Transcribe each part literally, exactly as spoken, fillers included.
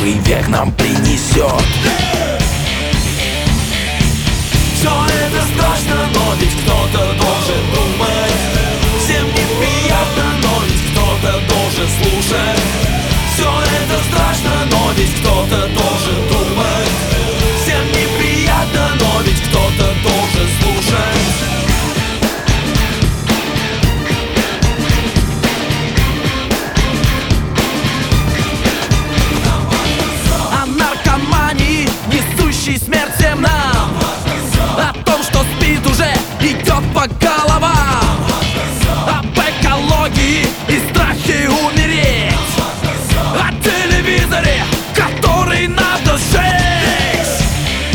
новый век нам принесет. Все это страшно, но ведь кто-то должен думать. Всем неприятно, но ведь кто-то должен слушать. Все это страшно, но ведь кто-то должен думать. Всем неприятно, но ведь кто-то должен слушать. О наркомании, несущей смерть всем нам, о том, что спид уже идет по головам, об экологии и страхе умереть, о телевизоре, который надо сжечь.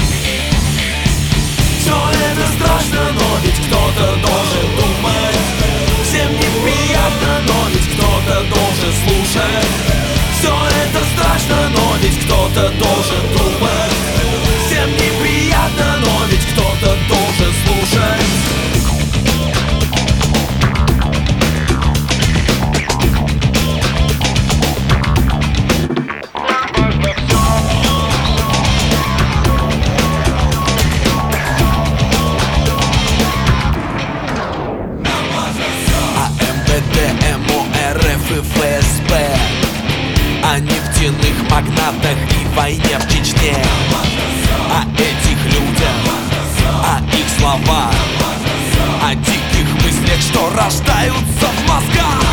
Все это страшно, но ведь кто-то должен думать. Всем неприятно, но ведь кто-то должен слушать. Все это страшно, но ведь кто-то должен думать. Всем неприятно, но ведь кто-то должен слушать. РФ и ФСБ, о нефтяных магнатах и войне в Чечне, о этих людях, о их словах, о диких мыслях, что рождаются в мозгах.